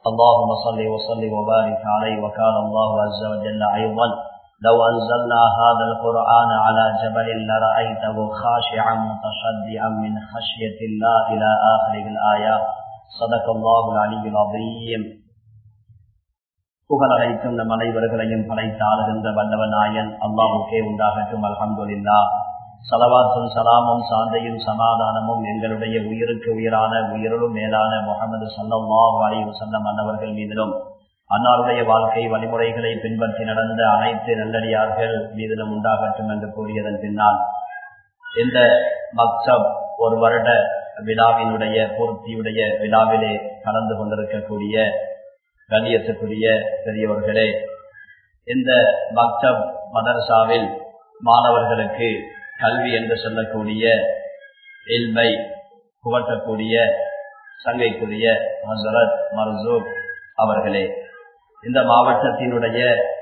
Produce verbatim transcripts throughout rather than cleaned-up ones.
اللهم صل وسلم وبارك عليه. وقال الله عز وجل أيضا لو أنزلنا هذا القرآن على جبل لرأيته خاشعا متصدعا من خشية الله إلى آخر الآية. صدق الله العلي العظيم. புகழ் அனைத்தும் நம் அனைவர்களையும் படைத்து ஆளுகின்ற வல்லவன் நாயன் அல்லாஹ்வுக்கே உண்டாகட்டும். அல்ஹம்துலில்லாஹ். ஸலவாத்தும் ஸலாமும் சாந்தையும் சமாதானமும் எங்களுடைய உயிருக்கு உயிரான உயிரிலும் மேலான முஹம்மது ஸல்லல்லாஹு அலைஹி வஸல்லம் அன்னவர்கள் மீதிலும் அன்னாருடைய வாழ்க்கை வழிமுறைகளை பின்பற்றி நடந்த அனைத்து நல்லடியார்கள் மீதிலும் உண்டாகட்டும் என்று கூறியதன் பின்னால், இந்த மக்தப் ஒரு வருட விழாவினுடைய பூர்த்தியுடைய விழாவிலே கலந்து கொண்டிருக்கக்கூடிய கண்ணியத்துக்குரிய பெரியவர்களே, இந்த மக்தப் மதரசாவில் மாணவர்களுக்கு கல்வி என்று சொல்லக்கூடிய இல்மை புகட்டக்கூடிய சங்கைக்குரிய ஹஸரத் மர்சூக் அவர்களே, இந்த மாவட்டத்தினுடைய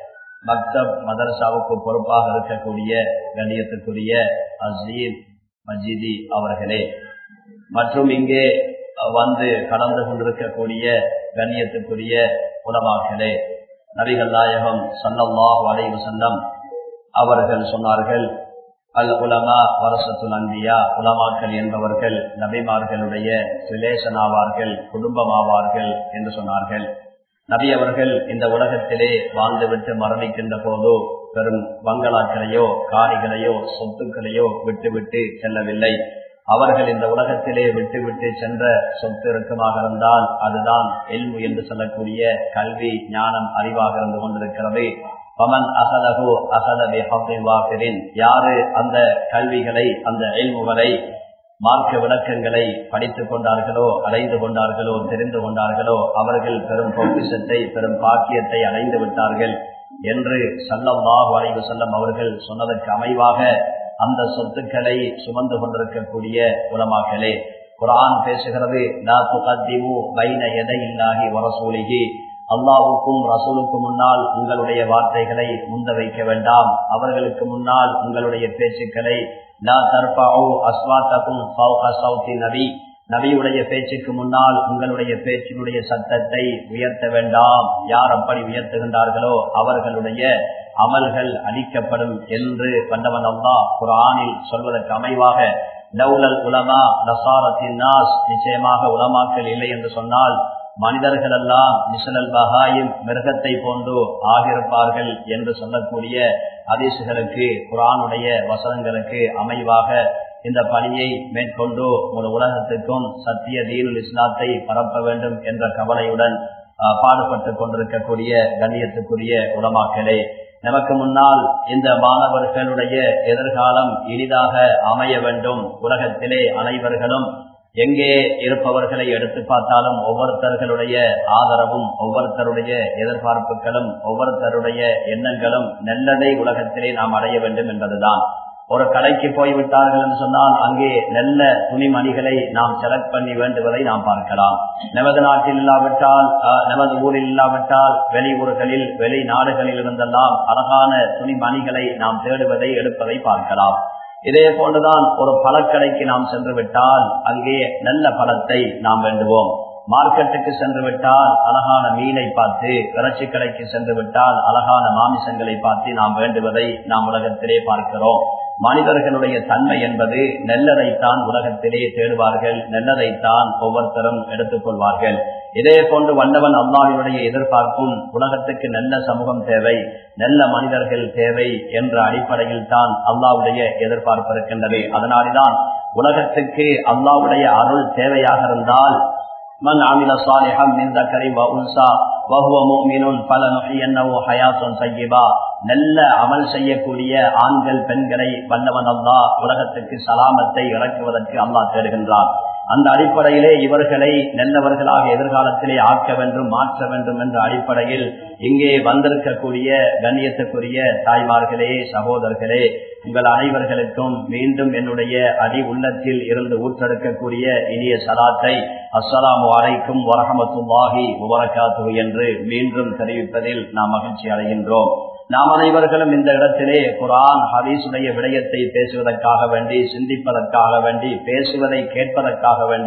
மக்தப் மதரசாவுக்கு பொறுப்பாக இருக்கக்கூடிய கண்ணியத்துக்குரிய அசீம் மஜிதி அவர்களே, மற்றும் இங்கே வந்து கலந்து கொண்டிருக்கக்கூடிய கண்ணியத்துக்குரிய உலமாக்களே, நபிகள் நாயகம் ஸல்லல்லாஹு அலைஹி வஸல்லம் அவர்கள் சொன்னார்கள், அல் உலமா வரசத்துல் அன்பியா, உலமாக்கள் என்பவர்கள் நபிமார்களுடைய ரிலேஷன் ஆவார்கள், குடும்பமாவார்கள் என்று சொன்னார்கள். நபி அவர்கள் இந்த உலகத்திலே வாழ்ந்துவிட்டு மரணிக்கின்ற போதோ பெரும் பங்களாக்களையோ காணிகளையோ சொத்துக்களையோ விட்டுவிட்டு செல்லவில்லை. அவர்கள் இந்த உலகத்திலே விட்டுவிட்டு சென்ற சொத்து இருக்குமாக இருந்தால் அதுதான் இல்மு என்று சொல்லக்கூடிய கல்வி, ஞானம், அறிவாக இருந்து கொண்டிருக்கிறது. பமன் அகலகு அகலபி ஹஃபின், யாரு அந்த கல்விகளை, அந்த இல்முகளை, மார்க்க விளக்கங்களை படித்துக் கொண்டார்களோ, அடைந்து கொண்டார்களோ, தெரிந்து கொண்டார்களோ, அவர்கள் பெரும் பொக்கிஷத்தை, பெரும் பாக்கியத்தை அடைந்து விட்டார்கள் என்று ஸல்லல்லாஹு அலைஹி வஸல்லம் அவர்கள் சொன்னதற்கு அமைவாக அந்த சொத்துக்களை சுமந்து கொண்டிருக்கக்கூடிய உலமாக்களே, குர்ஆன் பேசுகிறது, லா துகத்திமு பைன யதையில்லாஹி வ ரசூலிஹி, அல்லாஹ்வுக்கும் ரசூலுக்கும் முன்னால் உங்களுடைய வார்த்தைகளை முந்த வைக்க வேண்டாம், அவர்களுக்கு முன்னால் உங்களுடைய பேச்சுக்களை, லா தர்ஃபஉ அஸ்வாத்தகும் ஃபௌக ஸௌத்தி நபி, நபியுடைய பேச்சுக்கு முன்னால் உங்களுடைய பேச்சினுடைய சத்தத்தை உயர்த்த வேண்டாம். யார் அப்படி உயர்த்துகின்றார்களோ அவர்களுடைய அமல்கள் அளிக்கப்படும் என்று வல்லவன் அல்லாஹ் குர்ஆனில் சொல்வதற்கு அமைவாக, லௌலல் உலமா லஸாரத்தின் நாஸ், நிச்சயமாக உலமாக்கள் இல்லை என்று சொன்னால் மனிதர்கள் எல்லாம் மிஸ்லல் பஹாயிம், மிருகத்தை போன்று ஆகியிருப்பார்கள் என்று சொல்லக்கூடிய ஹதீஸ்களுக்கு, குர்ஆனுடைய வசனங்களுக்கு அமைவாக இந்த பணியை மேற்கொண்டு ஒரு உலகத்துக்கும் சத்திய தீனுல் இஸ்லாத்தை பரப்ப வேண்டும் என்ற கவலையுடன் பாடுபட்டு கொண்டிருக்கக்கூடிய கண்ணியத்துக்குரிய உலமாக்களே, நமக்கு முன்னால் இந்த மாணவர்களுடைய எதிர்காலம் இனிதாக அமைய வேண்டும். உலகத்திலே அனைவர்களும் எங்கே இருப்பவர்களை எடுத்து பார்த்தாலும் ஒவ்வொருத்தர்களுடைய ஆதரவும், ஒவ்வொருத்தருடைய எதிர்பார்ப்புகளும், ஒவ்வொருத்தருடைய எண்ணங்களும் நல்லதை உலகத்திலே நாம் அடைய வேண்டும் என்பதுதான். ஒரு கடைக்கு போய்விட்டார்கள் என்று சொன்னால் அங்கே நல்ல துணிமணிகளை நாம் செலக்ட் பண்ணி வேண்டுவதை நாம் பார்க்கலாம். நமது நாட்டில் இல்லாவிட்டால், நமது ஊரில் இல்லாவிட்டால் வெளி ஊர்களில், வெளி நாடுகளில் இருந்தெல்லாம் அழகான துணிமணிகளை நாம் தேடுவதை, எடுப்பதை பார்க்கலாம். இதே போன்றுதான் ஒரு பழக்கடைக்கு நாம் சென்று விட்டால் அங்கே நல்ல பழத்தை நாம் வேண்டுவோம். மார்க்கெட்டுக்கு சென்று விட்டால் அழகான மீனை பார்த்து, இறைச்சி கடைக்கு சென்று விட்டால் அழகான மாமிசங்களை பார்த்து நாம் வேண்டுவதை நாம் உலகத்திலே பார்க்கிறோம். மனிதர்களுடைய தன்மை என்பது நல்லதைத்தான் உலகத்திலே தேடுவார்கள், நல்லதைத்தான் ஒவ்வொருத்தரும் எடுத்துக் கொள்வார்கள். இதே போன்று வல்லவன் அல்லாஹ்வுடைய எதிர்பார்ப்பும் உலகத்துக்கு நல்ல சமூகம் தேவை, நல்ல மனிதர்கள் தேவை என்ற அடிப்படையில் தான் அல்லாஹ்வுடைய எதிர்பார்ப்பு இருக்கின்றது. அதனால்தான் உலகத்துக்கு அல்லாஹ்வுடைய அருள் தேவையாக இருந்தால், من عمل صالحا من ذكر وانثى وهو مؤمن فلنحيينه حياة طيبة, நல்ல அமல் செய்யக்கூடிய ஆண்கள் பெண்களை வல்லவன் அல்லாஹ் உலகத்துக்கு சலாமத்தை இறக்குவதற்கு அல்லாஹ் தேடுகின்றான். அந்த அடிப்படையிலே இவர்களை நல்லவர்களாக எதிர்காலத்திலே ஆக்க வேண்டும், மாற்ற வேண்டும் என்ற அடிப்படையில் இங்கே வந்திருக்கக்கூடிய கண்ணியத்துக்குரிய தாய்மார்களே, சகோதரர்களே, உங்கள் அனைவர்களுக்கும் மீண்டும் என்னுடைய அடி உள்ளத்தில் இருந்து ஊற்றெடுக்கக்கூடிய இனிய சலாத்தை அஸ்ஸலாமு அலைக்கும் வரஹ்மத்துல்லாஹி வபரகாத்துஹு என்று மீண்டும் தெரிவிப்பதில் நாம் மகிழ்ச்சி அடைகின்றோம். நாம் அனைவர்களும் இந்த இடத்திலே குர்ஆன் ஹதீஸுடைய விடயத்தை பேசுவதற்காக வேண்டி, சிந்திப்பதற்காக வேண்டி, பேசுவதை கேட்பதற்காக வேண்டி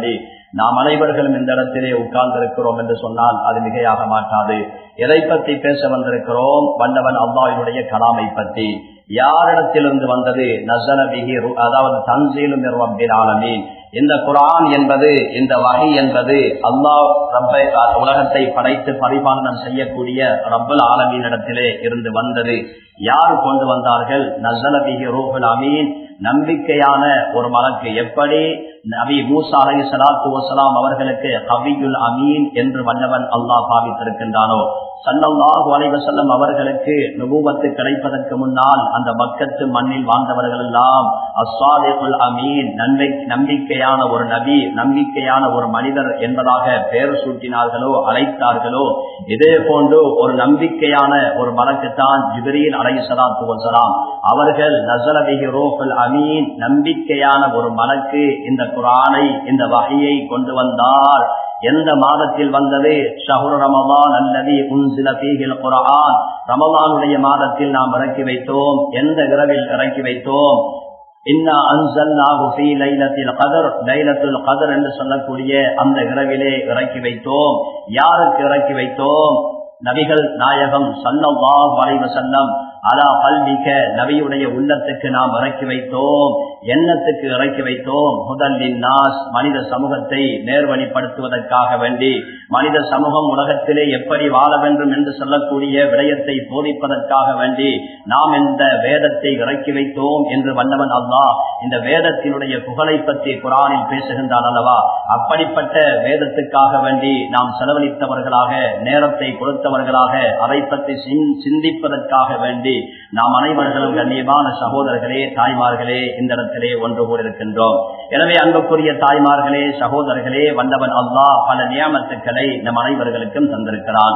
நாம் அனைவர்களும் இந்த இடத்திலே உட்கார்ந்திருக்கிறோம் என்று சொன்னால் அது மிகையாக மாட்டாது. எதை பற்றி பேச வந்திருக்கிறோம்? வல்லவன் அல்லாஹ்வுடைய கலாமை பற்றி. யாரிடத்திலிருந்து வந்தது? நஸல பிஹி, அதாவது தன்சீலும் மிர் ரப்பில் ஆலமீன். இந்த குர்ஆன் என்பது, இந்த வஹி என்பது அல்லாஹ் ரப்பை, உலகத்தை படைத்து பரிபாலனம் செய்யக்கூடிய ரப்பல் ஆலமீன் இடத்திலே இருந்து வந்தது. யார் கொண்டு வந்தார்கள்? நஸல பிஹி ரூஹுல் அமீன், நம்பிக்கையான ஒரு மலக்கு. எப்படி நபி மூசா அலைஹிஸ்ஸலாத்து வஸ்ஸலாம் அவர்களுக்கு கவியுல் அமீன் என்று வல்லவன் அல்லாஹ் பாவித்திருக்கின்றானோ, ஸல்லல்லாஹு அலைஹி வஸல்லம் அவர்களுக்கு நுபுவத்து கிடைப்பதற்கு முன்னால் அந்த மக்கத்து மண்ணில் வாழ்ந்தவர்கள் எல்லாம் அஸ்ஸாதிகுல் அமீன், நம்பிக்கையான ஒரு நபி, நம்பிக்கையான ஒரு மனிதர் என்பதாக பெயர் சூட்டினார்களோ, அழைத்தார்களோ, இதே போன்று ஒரு நம்பிக்கையான ஒரு மலக்குத்தான் ஜிப்ரீல் அலைஹிஸ்ஸலாத்து வஸ்ஸலாம் அவர்கள். நஸல பிஹி ரூஹுல் அமீன், நம்பிக்கையான ஒரு மலக்கு இந்த குர்ஆனை, இந்த வஹியை கொண்டு வந்தார். எந்த மாதத்தில் வந்தது? ஷஹ்ரு ரமலான் அல்லதி உன்சில ஃபீஹில் குர்ஆன், ரமலானுடைய மாதத்தில் நாம் இறக்கி வைத்தோம். எந்த இரவில் இறக்கி வைத்தோம்? இன்னா அன்ஸல்னாஹு ஃபீ லைலத்தில் கத்ர், லைலத்துல் கத்ர் என்று சொல்லக்கூடிய அந்த இரவிலே இறக்கி வைத்தோம். யாருக்கு இறக்கி வைத்தோம்? நபிகள் நாயகம் ஸல்லல்லாஹு அலைஹி வஸல்லம் அலா கல்பிக, நபியுடைய உள்ளத்துக்கு நாம் இறக்கி வைத்தோம். எண்ணத்துக்கு இறக்கி வைத்தோம். ஹுதல் லின்னாஸ், மனித சமூகத்தை நேர்வழிப்படுத்துவதற்காக வேண்டி, மனித சமூகம் உலகத்திலே எப்படி வாழ வேண்டும் என்று சொல்லக்கூடிய விடயத்தை போதிப்பதற்காக வேண்டி நாம் இந்த வேதத்தை இறக்கி வைத்தோம் என்று வல்லவன் அல்லாஹ் இந்த வேதத்தினுடைய புகழை பற்றி குர்ஆனில் பேசுகின்றான் அல்லவா? அப்படிப்பட்ட வேதத்துக்காக வேண்டி நாம் செலவழித்தவர்களாக, நேரத்தை கொடுத்தவர்களாக, அதை பற்றி சிந்திப்பதற்காக வேண்டி நாம் அனைவர்களும் கண்ணியமான சகோதரர்களே, தாய்மார்களே இந்த இடத்திலே ஒன்று கூடியிருக்கின்றோம். எனவே அன்புக்குரிய தாய்மார்களே, சகோதரர்களே, வல்லவன் அல்லாஹ் பல நியமத்துக்களை நம் அனைவர்களுக்கும் தந்திருக்கிறான்.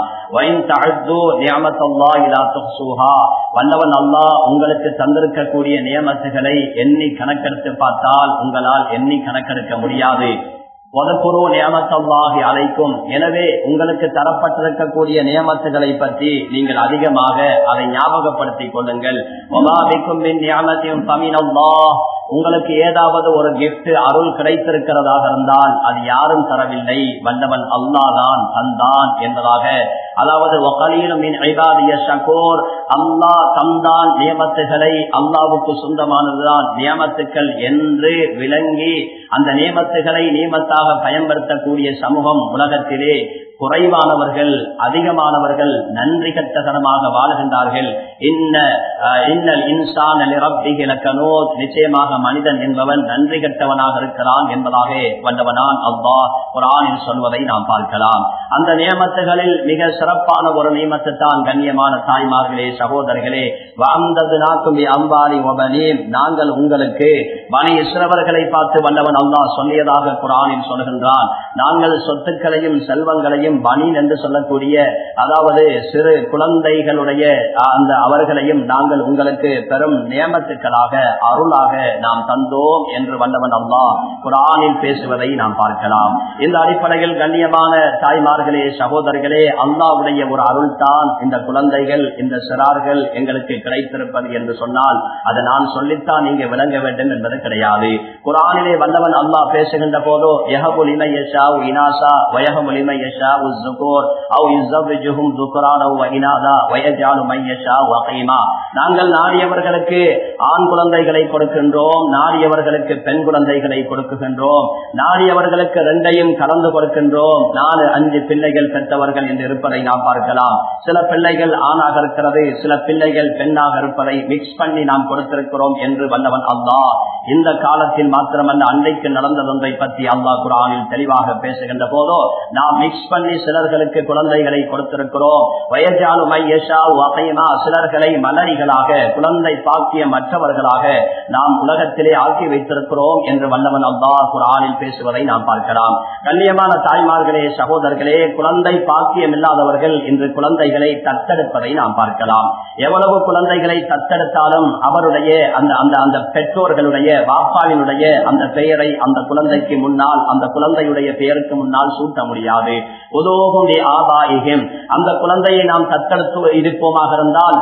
வல்லவன் அல்லாஹ் உங்களுக்கு தந்திருக்கக்கூடிய நியமத்துகளை எண்ணி கணக்கெடுத்து பார்த்தால் உங்களால் எண்ணி கணக்கெடுக்க முடியாது. அழைக்கும். எனவே உங்களுக்கு தரப்பட்டிருக்கக்கூடிய நியமத்துகளை பற்றி நீங்கள் அதிகமாக அதை ஞாபகப்படுத்திக் கொள்ளுங்கள். உங்களுக்கு ஏதாவது ஒரு கிஃப்ட், அருள் கிடைத்திருக்கிறதாக இருந்தால் அது யாரும் தரவில்லை, வல்லவன் அல்லாஹ் தான் தந்தான் என்பதாக. அதாவது அல்லாஹ் தந்தான் நியமத்துகளை, அல்லாஹ்வுக்கு சொந்தமானதுதான் நியமத்துக்கள் என்று விளங்கி அந்த நியமத்துகளை நியமத்தாக பயன்படுத்தக்கூடிய சமூகம் உலகத்திலே குறைவானவர்கள், அதிகமானவர்கள் நன்றி கட்டத்தனமாக வாழ்கின்றார்கள். நிச்சயமாக மனிதன் என்பவன் நன்றி கட்டவனாக இருக்கிறான் என்பதாக வல்லவனான் அல்லாஹ் குர்ஆனில் சொல்வதை நாம் பார்க்கலாம். அந்த நியமத்துகளில் மிக சிறப்பான ஒரு நியமத்து தான் கண்ணியமான தாய்மார்களே, சகோதரர்களே, நாங்கள் உங்களுக்கு பனி இஸ்ரவேலர்களை பார்த்து வல்லவன் அல்லாஹ் சொல்லியதாக குர்ஆனில் சொல்கின்றான். நாங்கள் சொத்துக்களையும் செல்வங்களையும் பனீன் என்று சொல்லக்கூடிய, அதாவது சிறு குழந்தைகளுடைய அந்த அவர்களையும் நாங்கள் உங்களுக்கு பெரும் நியமத்துக்களாக, அருளாக நாம் தந்தோம் என்று வல்லவன் அல்லாஹ் குர்ஆனில் பேசுவதை நாம் பார்க்கலாம். இந்த அடிப்படையில் கண்ணியமான தாய்மார்களே, சகோதரர்களே, அல்லாஹ்வுடைய ஒரு அருள் தான் இந்த குழந்தைகள், இந்த சிறார்கள் எங்களுக்கு கிடைத்திருப்பது என்று சொன்னால் அதை நான் சொல்லித்தான் நீங்க விளங்க வேண்டும் என்பது கிடையாது. குர்ஆனிலே வல்லவன் அல்லாஹ் பேசுகின்ற போதோ யஹபு லிமன் யஷாஉ இனாஸா வ யஹபு லிமன் யஷாஉ الذكور او يزوجهم ذكرانا واناثا ويجعل من يشاء عقيما. நாங்கள் நாடியவர்களுக்கு ஆண் குழந்தைகளை கொடுக்கின்றோம், நாடியவர்களுக்கு பெண் குழந்தைகளை கொடுக்கின்றோம், நாடியவர்களுக்கு ரெண்டையும் கலந்து கொடுக்கின்றோம். நாலு அஞ்சு பிள்ளைகள் பெற்றவர்கள் என்று இருப்பதை நாம் பார்க்கலாம். சில பிள்ளைகள் ஆணாக இருக்கிறது, சில பிள்ளைகள் பெண்ணாக இருப்பதை மிக்ஸ் பண்ணி நாம் கொடுத்திருக்கிறோம் என்று வல்லவன் அல்லாஹ் இந்த காலத்தில் மாத்திரமல்ல அன்றைக்கு நடந்ததொன்றை பற்றி அல்லாஹ் குர்ஆனில் தெளிவாக பேசுகின்ற போதோ நாம் மிக்ஸ் பண்ணி சிலர்களுக்கு குழந்தைகளை கொடுத்திருக்கிறோம். வயஜாலு மை யஷாஉ அகைமா, சிலர்களை மலரிகளாக, குழந்தை பாக்கிய மற்றவர்களாக நாம் உலகத்திலே ஆக்கி வைத்திருக்கிறோம் என்று வல்லவன் அல்லாஹ் குர்ஆனில் பேசுவதை நாம் பார்க்கலாம். கண்ணியமான தாய்மார்களே, சகோதரர்களே, குழந்தை பாக்கியம் இல்லாதவர்கள் இன்று குழந்தைகளை தத்தெடுப்பதை நாம் பார்க்கலாம். எவ்வளவு குழந்தைகளை தத்தெடுத்தாலும் அவருடைய அந்த அந்த அந்த பெற்றோர்களுடைய வாப்பாவினுடைய அந்த பெயரை அந்த குழந்தைக்கு முன்னால், அந்த குழந்தையுடைய பெயருக்கு முன்னால் சூட்ட முடியாது. அந்த குழந்தையை நாம் தத்தெடுத்து இருப்போமாக இருந்தால்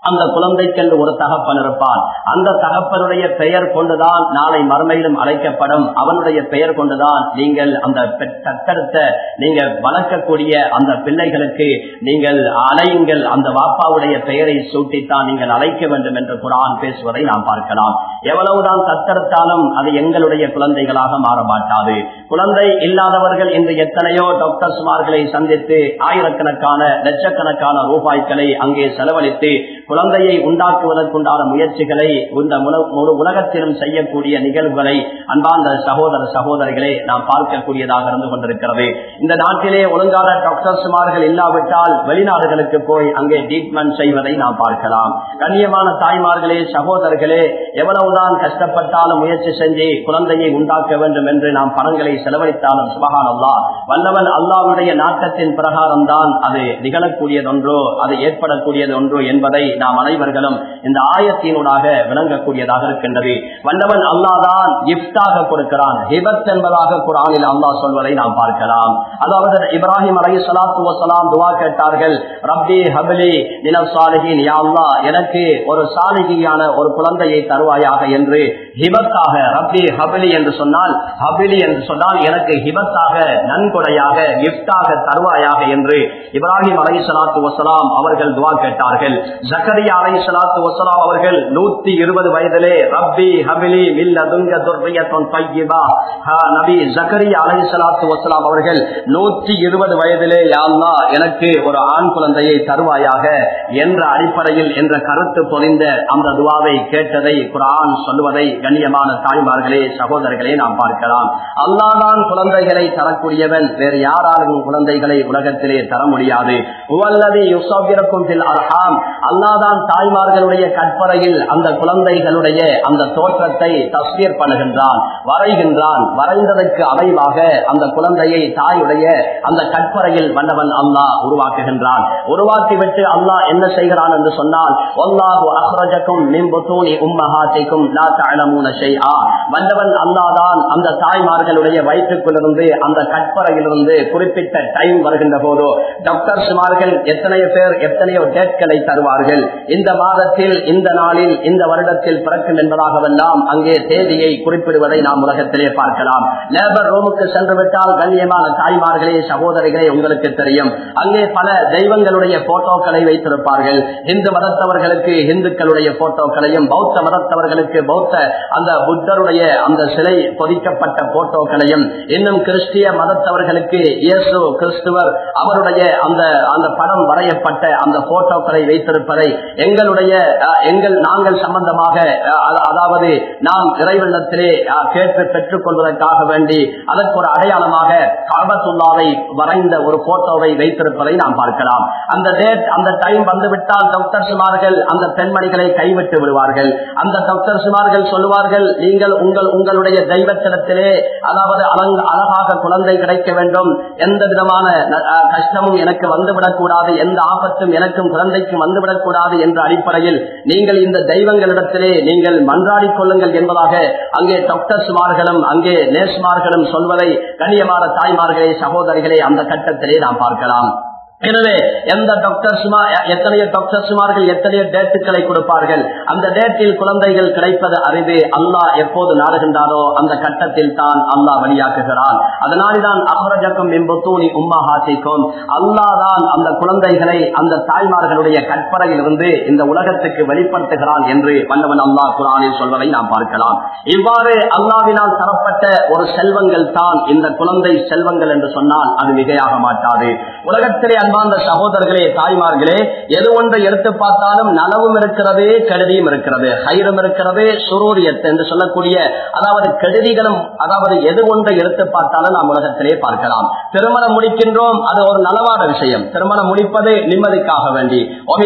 அந்த குழந்தைக்கென்று ஒரு தகப்பன் இருப்பான். அந்த தகப்பனுடைய பெயர் கொண்டுதான் நாளை மறுமையிலும் அழைக்கப்படும். அவனுடைய பெயர் கொண்டுதான் நீங்கள் அந்த தத்தெடுத்த நீங்க வளர்க்கக்கூடிய அந்த பிள்ளைகளுக்கு நீங்கள் அழையுங்கள், அந்த வாப்பாவுடைய பெயரை சூட்டித்தான் நீங்கள் அழைக்க வேண்டும் என்று குர்ஆன் பேசுவதை நாம் பார்க்கலாம். எவ்வளவுதான் தத்தெடுத்தாலும் அது எங்களுடைய குழந்தைகளாக மாற மாட்டாது. குழந்தை இல்லாதவர்கள் இன்று எத்தனையோ டாக்டர்ஸ்மார்களை சந்தித்து ஆயிரக்கணக்கான லட்சக்கணக்கான ரூபாய்களை அங்கே செலவழித்து குழந்தையை உண்டாக்குவதற்குண்டான முயற்சிகளை இந்த ஒரு உலகத்திலும் செய்யக்கூடிய நிகழ்வுகளை அன்பார்ந்த சகோதர சகோதரிகளை நாம் பார்க்கக்கூடியதாக இருந்து கொண்டிருக்கிறது. இந்த நாட்டிலே ஒழுங்கான டாக்டர்ஸ்மார்கள் இல்லாவிட்டால் வெளிநாடுகளுக்கு போய் அங்கே ட்ரீட்மெண்ட் செய்வதை நாம் பார்க்கலாம். கண்ணியமான தாய்மார்களே, சகோதரர்களே, எவ்வளவுதான் கஷ்டப்பட்டாலும் முயற்சி செஞ்சு குழந்தையை உண்டாக்க வேண்டும் என்று நாம் பணங்களை செலவழித்தாலும் சுப்ஹானல்லாஹ் வல்லவன் அல்லாஹ்வுடைய நாட்டத்தின் பிரகாரம் தான் அது நிகழக்கூடியதொன்றோ அது ஏற்படக்கூடியது ஒன்றோ என்பதை நாம் அனைவர்களும் இந்த ஆயத்தினூடாக விளங்கக்கூடியதாக இருக்கின்றது. வல்லவன் அல்லாஹ் தான் கிஃப்டாக கொடுக்கிறான். ஹிபத் என்பதாக குர்ஆனில் அல்லாஹ் சொல்வதை நாம் பார்க்கலாம். அதாவது இப்ராஹிம் அலைஹிஸ்ஸலாத்து வஸலாம் துஆ கேட்டார்கள், ரப்பி ஹப்லி மினஸ் சாலிஹீன், யா அல்லாஹ் எனக்கு ஒரு சாலிஹியான ஒரு குழந்தையை தருவாயாக என்று ஹிபத்தாக, ரப்பி ஹப்லி என்று சொன்னால் ஹப்லி என்று சொன்னால் எனக்கு ஹிபத்தாக நன்கொடையாக கிஃப்டாக தருவாயாக என்று இப்ராஹிம் அலைஹிஸ்ஸலாத்து வஸலாம் அவர்கள் துஆ கேட்டார்கள். ஜக்கரியா அலைஹிஸ்ஸலாத்து வஸலாம் அவர்கள் நூற்றி இருபது வயதிலே ரப்பி ஹப்லி மின் லதுன்க துர்ரியத்தன் தய்யிபா, நபி ஜக்கரியா அலைஹிஸ்ஸலாத்து வஸலாம் அவர்கள் நூற்றி இருபது வயதிலே யா அல்லாஹ் எனக்கு ஒரு ஆண் குழந்தையை தருவாயாக என்ற அடிப்படையில் என்ற கருத்து பொறிந்த அந்த துஆவை கேட்டதை குர்ஆன் சொல்வதை கண்ணியமான தாய்மார்களே சகோதரர்களே நாம் பார்க்கலாம். அல்லாஹ் தான் குழந்தைகளை தரக்கூடியவன், வேறு யாராலும் குழந்தைகளை உலகத்திலே தர முடியாது. ஹுவல்லதி யுஸவ்விருக்கும் ஃபில் அர்ஹாம், அல்லாஹ் தான் தாய்மார்களுடைய கற்பறையில் அந்த குழந்தைகளுடைய அந்த தோற்றத்தை தஸ்வீர் பண்ணுகின்றான், வரைகின்றான். வரைந்ததற்கு அமைவாக அந்த குழந்தையை தாயுடைய அந்த கற்பறையில் வல்லவன் அல்லாஹ் உருவாக்குகின்றான். உருவாக்கிவிட்டு அல்லாஹ் என்ன செய்கிறான் என்று சொன்னால், வல்லாஹு அக்ரஜக்கும் மின் புத்தூனி உம்மஹாத்திக்கும் லா தஅலமூன ஷைஆ, வல்லவன் அல்லாஹ் தான் அந்த தாய்மார்களுடைய வயிற்றுக்குள்ளிருந்து அந்த கற்பறையிலிருந்து குறிப்பிட்ட டைம் வருகின்ற போதோ டாக்டர்ஸ்மார்கள் எத்தனையோ பேர் எத்தனையோ டேட்களை தருவார்கள். இந்த மாதத்தில் இந்த நாளில் இந்த வருடத்தில் பிறக்கும் என்பதாகவெல்லாம் அங்கே தேதியை குறிப்பிடுவதை நாம் உலகத்திலே பார்க்கலாம். லேபர் ரூமுக்கு சென்று விட்டால் கண்ணியமான தாய்மார்களே சகோதரிகளே உங்களுக்கு தெரியும், அங்கே பல தெய்வங்களுடைய போட்டோக்களை வைத்திருப்பார்கள். இந்து மதத்தவர்களுக்கு இந்துக்களுடைய போட்டோக்களையும், பௌத்த மதத்தவர்களுக்கு பௌத்த அந்த புத்தருடைய அந்த சிலை பொதிக்கப்பட்ட போட்டோக்களையும், இன்னும் கிறிஸ்டிய மதத்தவர்களுக்கு இயேசு கிறிஸ்துவர் அவருடைய அந்த அந்த படம் வரையப்பட்ட அந்த போட்டோக்களை வைத்திருப்பதை எங்களுடைய எங்கள் நாங்கள் சம்பந்தமாக அதாவது நாம் இறைவல்லத்திலே கேட்டு பெற்றுக் கொள்வதற்காக வேண்டி அதற்கு ஒரு அடையாளமாக கஅபத்துல்லாவை வரைந்த ஒரு போட்டோவை வைத்திருப்பதை நாம் பார்க்கலாம். அந்த டேட் அந்த டைம் வந்துவிட்டால் டாக்டர்ஸ்மார்கள் அந்த பெண்மணிகளை கைவிட்டு விடுவார்கள். அந்த டாக்டர்ஸ்மார்கள் சொல்லுவார்கள், நீங்கள் உங்கள் உங்களுடைய தெய்வத்திடத்திலே அதாவது அழகாக குழந்தை கிடைக்க வேண்டும், எந்த விதமான கஷ்டமும் எனக்கு வந்துவிடக் கூடாது, எந்த ஆபத்தும் எனக்கும் குழந்தைக்கும் வந்துவிடக் கூடாது என்ற அடிப்படையில் நீங்கள் இந்த தெய்வங்களிடத்திலே நீங்கள் மன்றாடிக் கொள்ளுங்கள் என்பதாக அங்கே டாக்டர்ஸ்மார்களும் அங்கே நேர்ஸ்மார்களும் சொல்வதை கண்ணியமான தாய்மார்களே சகோதரிகளே அந்த கட்டத்திலே நாம் பார்க்கலாம். எனவே எந்த டாக்டர்ஸ்மா எத்தனையோ டாக்டர்ஸ்மார்கள் எத்தனையோ டேட்டுகளை கொடுப்பார்கள். அந்த டேட்டில் குழந்தைகள் கிடைப்பது அரிது. அல்லாஹ் எப்போது நாடுகின்றாரோ அந்த கட்டத்தில் தான் அல்லாஹ் வழியாக்குகிறான். அதனால்தான் அஹ்ரஜக்கும் மின் புத்தூனி உம்மஹாத்திக்கும், அல்லாஹ் தான் அந்த குழந்தைகளை அந்த தாய்மார்களுடைய கற்பறையில் இருந்து இந்த உலகத்துக்கு வெளிப்படுத்துகிறான் என்று வல்லவன் அல்லாஹ் குர்ஆனில் சொல்வதை நாம் பார்க்கலாம். இவ்வாறு அல்லாஹ்வினால் தரப்பட்ட ஒரு செல்வங்கள் தான் இந்த குழந்தை செல்வங்கள் என்று சொன்னால் அது மிகையாக மாட்டாது. உலகத்திலே அன்பார்ந்த சகோதரர்களே தாய்மார்களே, எது ஒன்றை எடுத்து பார்த்தாலும் நலவும் இருக்கிறது, கெடுதியும் இருக்கிறது, ஹைரும் இருக்கிறது, சுரூரியத் என்று சொல்லக்கூடிய அதாவது கெடுதிகளும், அதாவது எது ஒன்றை எடுத்து பார்த்தாலும் நாம் உலகத்திலே பார்க்கலாம். திருமணம் முடிக்கின்றோம், அது ஒரு நலவான விஷயம். திருமணம் முடிப்பது நிம்மதிக்காக வேண்டி.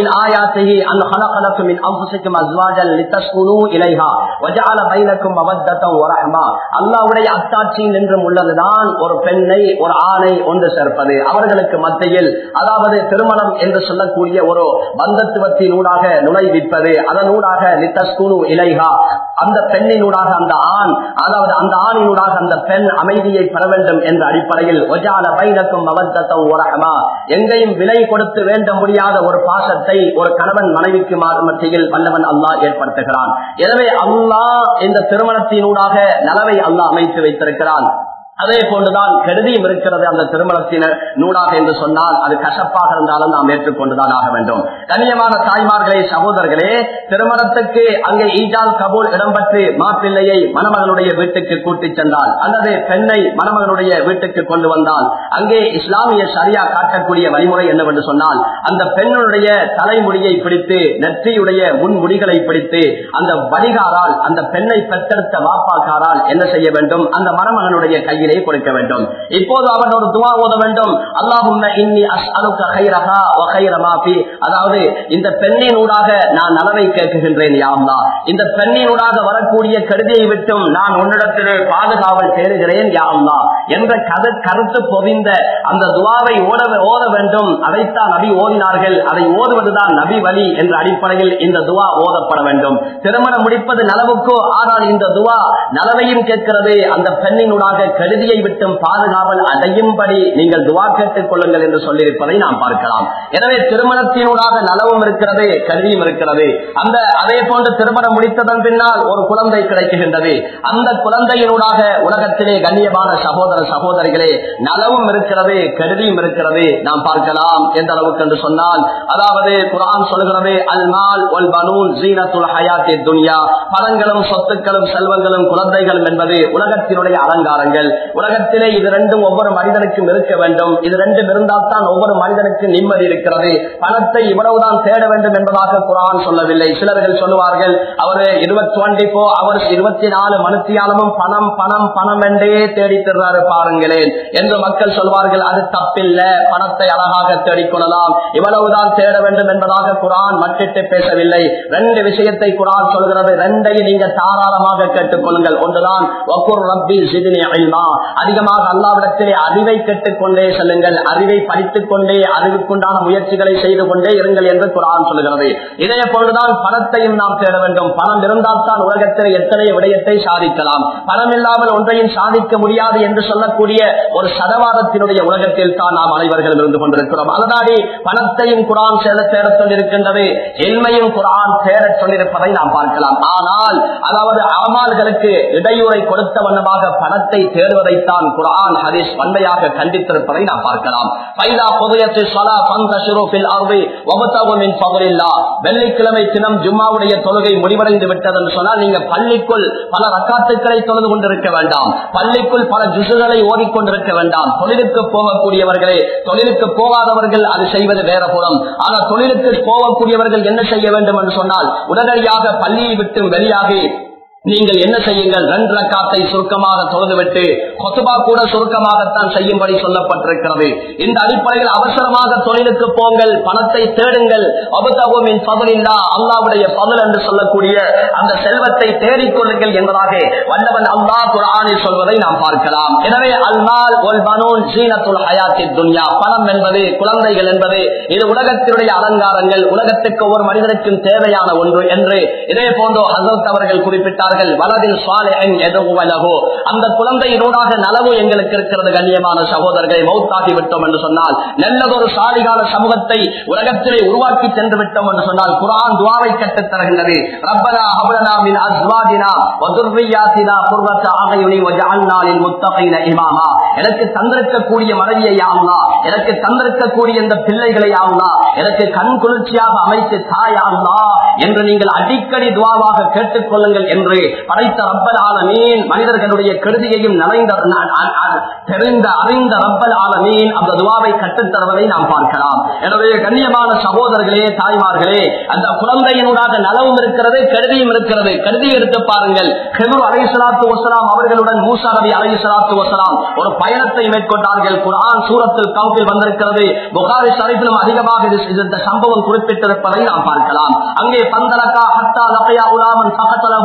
அல்லாஹ்வுடைய அத்தாட்சியில் நின்றும் உள்ளதுதான் ஒரு பெண்ணை ஒரு ஆணை ஒன்று சேர்ப்பது, அவர்களுக்கு மத்தியில் அதாவது திருமணம் என்று சொல்லக்கூடிய ஒரு பந்தத்துவத்தினூடாக நுழைவிப்பது, அதனூடாக லித்தஸ்குனு இலைஹா அந்த பெண்ணினூடாக அந்த ஆண், அதாவது அந்த ஆணினூடாக அந்த பெண் அமைதியை பெற வேண்டும் என்ற அடிப்படையில் எங்கேயும் விலை கொடுத்து வேண்ட முடியாத ஒரு பாசத்தை ஒரு கணவன் மனைவிக்கு மத்தியில் வல்லவன் அல்லாஹ் ஏற்படுத்துகிறான். எனவே அல்லாஹ் இந்த திருமணத்தினூடாக நலவை அல்லாஹ் அமைத்து வைத்திருக்கிறான். அதே போன்றுதான் கெடுதியும் இருக்கிறது அந்த திருமணத்தின நூடாக என்று சொன்னால் அது கசப்பாக இருந்தாலும் நாம் ஏற்றுக்கொண்டுதான் ஆக வேண்டும். கண்ணியமான தாய்மார்களே, சகோதரர்களே, திருமணத்துக்கு அங்கே ஈஜால் கபூல் இடம்பெற்று மாப்பிள்ளையை மணமகனுடைய வீட்டுக்கு கூட்டிச் சென்றால் அல்லது பெண்ணை மணமகனுடைய வீட்டுக்கு கொண்டு வந்தால் அங்கே இஸ்லாமிய ஷரியா காட்டக்கூடிய வழிமுறை என்னவென்று சொன்னால் அந்த பெண்ணுடைய தலைமுடியை பிடித்து நெற்றியுடைய முன்முடிகளை பிடித்து அந்த வடிகாரால் அந்த பெண்ணை பெற்றெடுத்த வாப்பாக்காரால் என்ன செய்ய வேண்டும், அந்த மணமகனுடைய கையில் கொடுக்க வேண்டும். இப்போது அவன் ஒரு துவா ஓத வேண்டும். அல்லாஹும்ம இன்னி அஸ்அலுக கைரஹா வ கைர மா ஃபீ, அதாவது இந்த பெண்ணினூடாக நான் நலவை கேட்கின்றேன் யா அல்லாஹ், இந்த பெண்ணினூடாக வரக்கூடிய கருதியை விட்டும் நான் உன்னிடத்திலே பாதுகாவல் தேடுகிறேன் யா அல்லாஹ் என்ற கருத்து பொதிந்த அந்த துவாவை ஓட ஓத வேண்டும். அதைத்தான் நபி ஓதினார்கள். அதை ஓதுவதுதான் நபி வழி என்ற அடிப்படையில் இந்த துவா ஓதப்பட வேண்டும். திருமணம் முடிப்பது நலவுக்கோ, ஆனால் இந்த துவா நலவையும் கேட்கிறது. அந்த பெண்ணினூடாக கருதி விட்டும் பாதுகாவல் அடையும்படி நீங்கள் துவா கேட்டுக் கொள்ளுங்கள் என்று சொல்லியிருப்பதை நாம் பார்க்கலாம். எனவே திருமணத்தினூடாக நலவும் இருக்கிறது, கல்வியும் இருக்கிறது. அந்த அதே போன்று திருமணம் முடித்ததன் பின்னால் ஒரு குழந்தை கிடைக்கின்றது. அந்த குழந்தையினூடாக உலகத்திலே கண்ணியமான சகோதர சகோதரிகளே நலவும் இருக்கிறது, கருதியும் இருக்கிறது. நாம் பார்க்கலாம் எந்த அளவுக்கு என்று சொன்னால், அதாவது குர்ஆன் சொல்கிறது அல்மால் வல் பனூன் ஜீனத்துல் ஹயாத்தி துன்யா, பணங்களும் சொத்துக்களும் செல்வங்களும் குழந்தைகளும் என்பது உலகத்தினுடைய அலங்காரங்கள். உலகத்திலே இது ரெண்டும் ஒவ்வொரு மனிதனுக்கும் இருக்க வேண்டும். இது ரெண்டும் இருந்தால் தான் ஒவ்வொரு மனிதனுக்கும் நிம்மதி இருக்கிறது. பணத்தை இவ்வளவுதான் தேட வேண்டும் என்பதாக குர்ஆன் சொல்லவில்லை. சிலர்கள் சொல்லுவார்கள் அவரு இருபத்தி போர் அவர் இருபத்தி நாலு மணித்தியாலமும் பணம் பணம் பணம் என்றே தேடி தருவாரு பாருங்களேன் என்று மக்கள் சொல்வார்கள். அது தப்பில்ல, பணத்தை அழகாக தேடிக்கொள்ளலாம். இவ்வளவுதான் தேட வேண்டும் என்பதாக குர்ஆன் மட்டிட்டு பேசவில்லை. ரெண்டு விஷயத்தை குர்ஆன் சொல்கிறது, ரெண்டையும் நீங்க தாராளமாக கேட்டுக்கொள்ளுங்கள். ஒன்றுதான் வக்குர் ரப்பி ஸித்னி இல்மா, அதிகமாக அல்லாஹ்விடத்திலே அறிவை கேட்டுக் கொண்டே செல்லுங்கள், அறிவை படித்துக் கொண்டே அறிவுக்குண்டான முயற்சிகளை செய்து கொண்டே இருங்கள் என்று குர்ஆன் சொல்கிறது. இதே போன்றுதான் பணத்தையும் நாம் தேட வேண்டும். பணம் இருந்தால் தான் உலகத்தில் எத்தனை விடயத்தை சாதிக்கலாம். பணம் இல்லாமல் ஒன்றையும் சாதிக்க முடியாது என்று சொல்லக்கூடிய ஒரு சதவாதத்தினுடைய உலகத்தில் தான் நாம் அனைவர்களும் இருந்து கொண்டிருக்கிறோம். அதனாடி பணத்தையும் குர்ஆன் தேட சொல்லியிருக்கின்றது, எல்மையும் குர்ஆன் தேட சொல்லியிருப்பதை நாம் பார்க்கலாம். ஆனால் அதாவது அமல்களுக்கு இடையூறை கொடுத்த வண்ணமாக பணத்தை தேடுவதைத்தான் குர்ஆன் ஹதீஸ் வன்மையாக கண்டித்திருப்பதை நாம் பார்க்கலாம். ஃபைதா குதியத்து ஸலா ஃபன்தஷிரு ஃபில் அர்தி வபதகு மின் ஃபضலில்லாஹ், வெள்ளிக்கிழமை தினம் ஜும்மாவுடைய தொழுகை முடிவடைந்து விட்டது என்று சொன்னால் நீங்க பள்ளிக்குள் பல ரக்காத்துக்களை தொழுது கொண்டிருக்க வேண்டாம், பள்ளிக்குள் பல ஜுசுகளை ஓடிக்கொண்டிருக்க வேண்டாம். தொழிலுக்கு போகக்கூடியவர்களே, தொழிலுக்கு போகாதவர்கள் அது செய்வது வேற புறம். ஆனால் தொழிலுக்கு போகக்கூடியவர்கள் என்ன செய்ய வேண்டும் என்று சொன்னால் உடனடியாக பள்ளியை விட்டு வெளியாகி நீங்கள் என்ன செய்யுங்கள், ரெண்டு ரக்காத்தை சுருக்கமாக தொழுதுவிட்டு கொத்துபா கூட சுருக்கமாகத்தான் செய்யும்படி சொல்லப்பட்டிருக்கிறது. இந்த அடிப்படையில் அவசரமாக தொழிலுக்கு போங்கள், பணத்தை தேடுங்கள். அபுதகுமின் ஃபضலில்லா, அல்லாஹ்வுடைய ஃபضல் என்று சொல்லக்கூடிய அந்த செல்வத்தை தேடிக்கொள்ளுங்கள் என்பதாக வல்லவன் அல்லாஹ் குர்ஆனில் சொல்வதை நாம் பார்க்கலாம். எனவே அல்மால் வல் பனூன் ஜீனத்துல் ஹயாத்தி துன்யா, பணம் என்பது குழந்தைகள் என்பது இது உலகத்தினுடைய அலங்காரங்கள், உலகத்துக்கு ஒவ்வொரு மனிதனுக்கும் தேவையான ஒன்று என்று இதே போன்றோ ஹஸரத் அவர்கள் குறிப்பிட்டார். வலதில் சாலிஹின் யதுஉ லஹு, அந்த குழந்தையினூடாக நலவு எங்களுக்கு இருக்கிறது. கண்ணியமான சகோதரர்களை, மௌத்தாகி விட்டோம் என்று சொன்னால் நல்லதொரு சாலிகான சமூகத்தை உலகத்திலே உருவாக்கி சென்று விட்டோம் என்று சொன்னால் குர்ஆன் துஆவை கற்றுத் தருகின்றது. ரப்பனா ஹப்லனா மின் அஸ்வாஜினா வ துர்ரியாத்தினா குர்ரத அயுனி வஜஅல்னா லில் முத்தகீன இமாமா, எனக்கு தந்திருக்கக்கூடிய மனைவியை யா அல்லாஹ், எனக்கு தந்திருக்கக்கூடிய இந்த பிள்ளைகளை யா அல்லாஹ், எனக்கு கண் குளிர்ச்சியாக அமைத்து தாய் யா அல்லாஹ் என்று நீங்கள் அடிக்கடி துஆவாக கேட்டுக் கொள்ளுங்கள் என்று படைத்த ரப்பல் ஆலமீன் மனிதர்களுடைய கருதியையும் நலைந்த தெரிந்த அறிந்த ரப்பல் ஆலமீன் அந்த துஆவை கற்றுத் தருவதை நாம் பார்க்கலாம். எனவே கண்ணியமான சகோதரர்களே, தாய்மார்களே, அந்த குழந்தையினூடாக நலவும் இருக்கிறது, கருதியும் இருக்கிறது. கருதி எடுத்து பாருங்கள். ஹித்ர் அலைஹிஸ்ஸலாத்து வஸ்ஸலாம் அவர்களுடன் மூசா நபி அலைஹிஸ்ஸலாத்து வஸ்ஸலாம் ஒரு பயணத்தை மேற்கொண்டார்கள். குர்ஆன் சூரத்துல் கஹ்ஃபில் வந்திருக்கிறது. புகாரி ஷரீஃபிலும் அதிகமாக இந்த சம்பவம் குறிப்பிட்டிருப்பதை நாம் பார்க்கலாம். அங்கே பந்தலகா ஹத்தா லகியா உலாமன் ஃபகதலஹு, சுப்ஹான்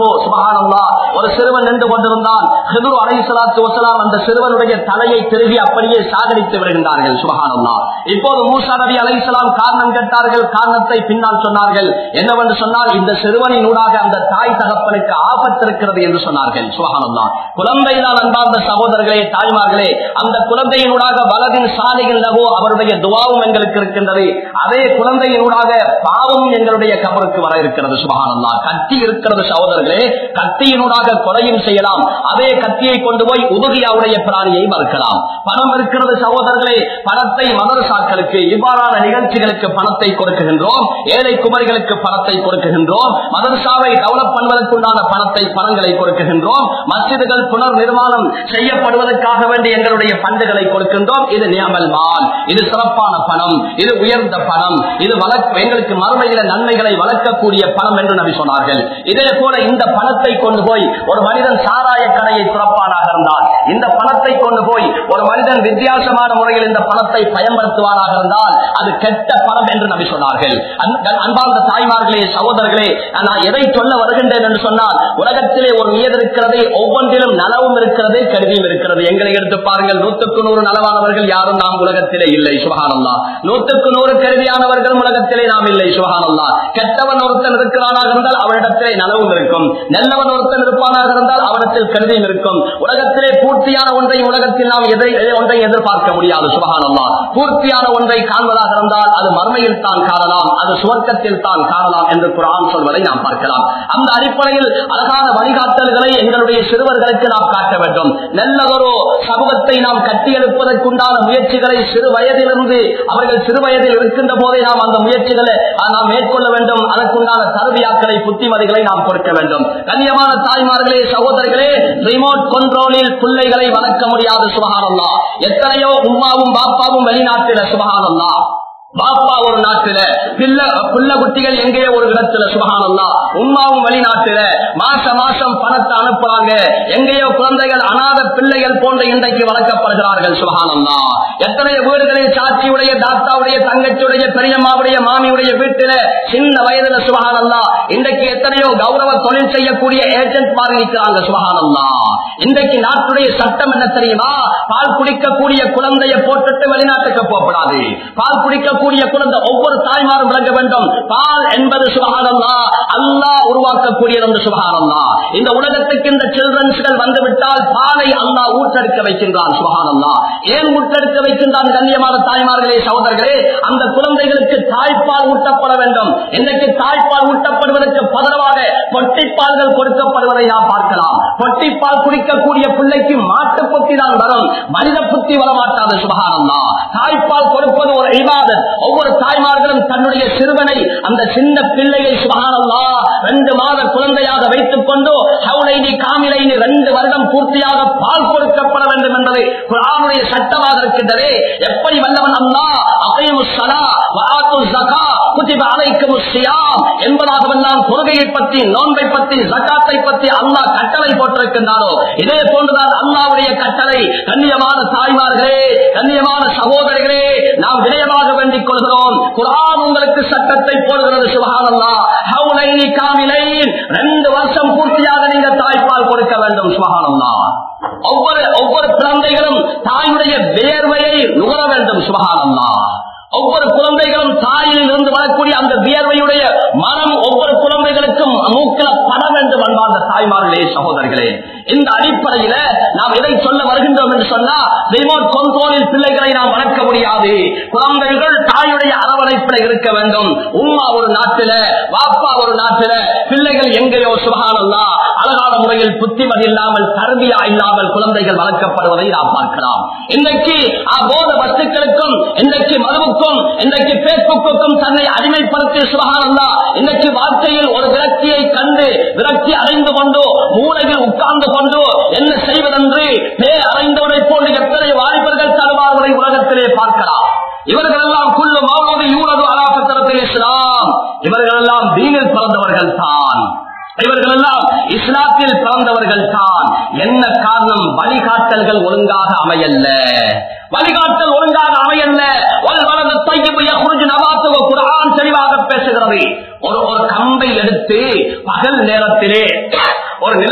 சுப்ஹானல்லாஹ், ஒரு சிறுவன் நின்று கொண்டிருந்தான். ஹிதுர் அலைஹிஸ்ஸலாத்து வஸலாம் அந்த சிறுவனுடைய தலையை திருவி அப்படியே சாகடித்து விடுகின்றார்கள். சுப்ஹானல்லாஹ். இப்போது மூசா நபி அலைஹிஸ்ஸலாம் காரணம் கேட்டார்கள். காரணத்தை பின்னால் சொன்னார்கள். என்னவென்று சொன்னால், இந்த சிறுவனின் ஊடாக அந்த தாய் தகப்பனுக்கு ஆபத்து இருக்கிறது என்று சொன்னார்கள். சுப்ஹானல்லாஹ். குழந்தைதான் அன்பார்ந்த சகோதரர்களே, தாய்மார்களே, அந்த குழந்தையினூடாக வலதின் சாலிகள் லஹு அவருடைய துஆவும் எங்களுக்கு இருக்கின்றது. அதே குழந்தையினூடாக பாவமும் எங்களுடைய கபருக்கு வர இருக்கிறது. சுப்ஹானல்லாஹ். கத்தி இருக்கிறது சகோதரர்களே, கத்தியினூடாக கொலையும் செய்யலாம். அதே கத்தியை கொண்டு போய் உதுகியாவுடைய பிராணியை மறுக்கலாம். பணம் இருக்கிறது சகோதரர்களே, பணத்தை மதரசாக்களுக்கு இவ்வாறான நிகழ்ச்சிகளுக்கு பணத்தை கொடுக்குகின்றோம். ஏழை குமரிகளுக்கு பணத்தை கொடுக்குகின்றோம். மதரசாவை டெவலப் பண்ணுவதற்குண்டான பணத்தை பணங்களை கொடுக்குகின்றோம். மஸ்ஜிதுகள் புனர் நிர்மாணம் செய்யப்படுவதற்காக வேண்டி எங்களுடைய பண்டுகளை கொடுக்கின்றோம். இது நியமல் மால், இது சிறப்பான பணம், இது உயர்ந்த பணம், இது எங்களுக்கு மறுமையில நன்மைகளை வளர்க்கக்கூடிய பணம் என்று நபி சொன்னார்கள். இதே போல இந்த பணத்தை கொண்டு போய் ஒரு மனிதன் சாராய கடையை துறப்பானாக இருந்தால், இந்த பணத்தை கொண்டு போய் ஒரு மனிதன் வித்தியாசமான முறையில் இந்த பணத்தை பயன்படுத்துவாராக இருந்தால் அது கெட்ட பணம் என்று நபி சொன்னார்கள். அன்பார்ந்த தாய்மார்களே, சகோதரர்களே, நான் எதை சொல்ல வருகின்றேன் என்று சொன்னால், உலகத்திலே ஒரு நியதி இருக்கிறது, ஒவ்வொன்றிலும் நலவும் இருக்கிறது, கருவியும் இருக்கிறது. எங்களை எடுத்து பாருங்கள், நூற்றுக்கு நூறு நலவானவர்கள் யாரும் நாம் உலகத்திலே இல்லை. சுப்ஹானல்லாஹ். நூற்றுக்கு நூறு கருவியானவர்கள் உலகத்திலே நாம் இல்லை. சுப்ஹானல்லாஹ். கெட்டவன் ஒருத்தன் இருக்கிறானாக இருந்தால் அவனிடத்திலே நலவும் இருக்கும், நல்லவன் ஒருத்தன் இருப்பானாக இருந்தால் அவனத்தில் கருவியும் இருக்கும். உலகத்திலே பூர்த்தியான ஒன்றை உலகத்தில் நாம் எதை ஒன்றை எதிர்பார்க்க முடியாது. சுப்ஹானல்லாஹ். பூர்த்தியான ஒன்றை காண்பதாக இருந்தால் அது மர்மையில் தான் காணலாம், அது சுவர்க்கத்தில் தான் காணலாம் என்று குர்ஆன் சொல்வதை நாம் பார்க்கலாம். அந்த அடிப்படையில் அழகான வழிகாட்டல்களை எங்களுடைய சிறுவர்களுக்கு நாம் காட்ட வேண்டும். நல்லதொரு சமூகத்தை நாம் கட்டியெழுப்பதற்குண்டான முயற்சிகளை சிறு வயதிலிருந்து அவர்கள் சிறு வயதில் இருக்கின்ற போதே நாம் அந்த முயற்சிகளை நாம் மேற்கொள்ள வேண்டும். அதற்குண்டான தருவியாக்களை, புத்திமதிகளை நாம் கொடுக்க வேண்டும். கண்ணியமான தாய்மார்களே, சகோதரர்களே, ரிமோட் கண்ட்ரோலில் பிள்ளைகளை வளர்க்க முடியாது. சுப்ஹானல்லாஹ். எத்தனையோ உம்மாவும் பாப்பாவும் வெளிநாட்டில, சுப்ஹானல்லாஹ், பாப்பா ஒரு நாட்டில, பிள்ளை குட்டிகள் எங்கேயோ ஒரு இடத்துல, சுப்ஹானல்லாஹ், உம்மாவும் வெளிநாட்டில மாச மாசம் பணத்தை அனுப்புறாங்க. எங்கேயோ குழந்தைகள் அநாத பிள்ளைகள் போன்ற இன்றைக்கு வளர்க்கப்படுகிறார்கள். சுப்ஹானல்லாஹ். எத்தனையோ வீடுகளில் சாட்சியுடைய, தாத்தாவுடைய, தங்கச்சியுடைய, பெரியம்மாவுடைய, மாமியுடைய வீட்டில சின்ன வயதுல, சுப்ஹானல்லாஹ், இன்றைக்கு எத்தனையோ கௌரவ தொழில் செய்யக்கூடிய ஏஜென்ட் மாறி இருக்கிறாங்க. சுப்ஹானல்லாஹ். இன்றைக்கு நாட்டுடைய சட்டம் என்ன தெரியுமா? பால் குடிக்கக்கூடிய குழந்தையை போட்டுட்டு வெளிநாட்டுக்கு போகக்கூடாது. பால் குடிக்க கூடிய குழந்தை ஒவ்வொரு தாய்மாரும் விளங்க வேண்டும். பால் என்பது சுப்ஹானல்லாஹ் அல்லாஹ் உருவாக்கக்கூடியது என்று. சுப்ஹானல்லாஹ். இந்த உலகத்துக்கு இந்த சில்ட்ரன்ஸ்கள் வந்துவிட்டால் பாலை அல்லாஹ் ஊற்றெடுக்க வைக்கின்றான். சுப்ஹானல்லாஹ். ஏன் ஊற்றெடுக்க வைக்கின்றான்? கண்ணியமான தாய்மார்களே, சகோதரர்களே, அந்த குழந்தைகளுக்கு தாய்ப்பால் ஊட்டப்பட வேண்டும். இன்றைக்கு தாய்ப்பால் ஊட்டப்படுவதற்கு பதறவாக பொட்டிப்பால்கள் கொடுக்கப்படுவதை நாம் பார்க்கலாம். பொட்டிப்பால் குடிக்கக்கூடிய பிள்ளைக்கு மாட்டு புத்தி தான் வரும், மனித புத்தி வரமாட்டாது. சுப்ஹானல்லாஹ். தாய்ப்பால் கொடுப்பது ஒரு இபாதத். ஒவ்வொரு தாய்மார்களும் தன்னுடைய சிறுவனை, அந்த சின்ன பிள்ளையை, சுப்ஹானல்லாஹ், ரெண்டு மாத குழந்தையாக வைத்துக் கொண்டு ஹவுலைனி காமிலைனி ரெண்டு வருடம் பூர்த்தியாக பால் கொடுக்கப்பட வேண்டும் என்பது குர்ஆனுடைய சட்டமாக இருக்கின்றது. எப்படி வல்லவன் அல்லாஹ் அகீமுஸ் ஸலாத் வ ஆத்துஸ் ஸகாத் குதிப அலைக்குமுஸ் ஸியாம் என்பதாகவெல்லாம் தொழுகையை பற்றி, நோன்பை பற்றி, ஸகாத்தை பற்றி அல்லாஹ் கட்டளை போட்டிருக்கின்றாரோ, இதே போன்றுதான் அல்லாஹ்வுடைய கட்டளை. கண்ணியமான தாய்மார்களே, கண்ணியமான சகோதரர்களே, நாம் விடயமாக வேண்டிக் கொள்கிறோம். குர்ஆன் உங்களுக்கு சட்டத்தை போடுகிறது. சுப்ஹானல்லாஹ். ஹவுலைனி காமிலைன் ரெண்டு வருஷம் பூர்த்தியாக நீங்க தாய்ப்பால் கொடுக்க வேண்டும். சுப்ஹானல்லாஹ். ஒவ்வொரு ஒவ்வொரு குழந்தைகளும் தாயுடைய வேர்வையை நுகர வேண்டும். சுப்ஹானல்லாஹ். ஒவ்வொரு குழந்தைகளும் தாயில் இருந்து வரக்கூடிய அந்த வியர்வையுடைய மனம் ஒவ்வொரு குழந்தைகளுக்கும் மூக்கில பட வேண்டும். அன்பார்ந்த தாய்மார்களே, சகோதரர்களே, இந்த அடிப்படையில நாம் இதை சொல்ல வருகின்றோம் என்று சொன்னா, ரிமோட் கண்ட்ரோலில் பிள்ளைகளை நாம் வளர்க்க முடியாது. குழந்தைகள் தாயுடைய அரவணைப்பில் இருக்க வேண்டும். உம்மா ஒரு நாட்டில, பாப்பா ஒரு நாட்டில, பிள்ளைகள் எங்கேயோ. சுப்ஹானல்லாஹ். அழகான முறையில் புத்திமதி இல்லாமல், தர்பியா இல்லாமல் குழந்தைகள் வளர்க்கப்படுவதை நாம் பார்க்கலாம். இன்றைக்கு போத வஸ்துக்களுக்கும், இன்றைக்கு மதுவுக்கும், இன்றைக்கு பேஸ்புக்கும் தன்னை அடிமைப்படுத்தி, சுப்ஹானல்லாஹ், இன்றைக்கு வாழ்க்கையில் ஒரு விரக்தியை கண்டு விரக்தி அடைந்து கொண்டு மூளையில் உட்கார்ந்து கொண்டு என்ன செய்வதென்று அடைந்தவரை போன்று எத்தனை வாலிபர்கள் தருவார்களை உலகத்திலே பார்க்கலாம். இவர்கள் எல்லாம் குல்லு மௌலூதி யூலது அலா ஃபித்ரத்தில் இஸ்லாம், இவர்கள் எல்லாம் தீனில் பிறந்தவர்கள் தான், இவர்கள் எல்லாம் இஸ்லாத்தில் பிறந்தவர்கள் தான். என்ன காரணம்? வழிகாட்டல்கள் ஒழுங்காக அமையல்ல, வழிகாட்டல் ஒழுங்காக அமையல்ல. குர்ஆன் தெளிவாக பேசுகிறது. ஒரு ஒரு கம்பை எடுத்து பகல் நேரத்திலே ஒரு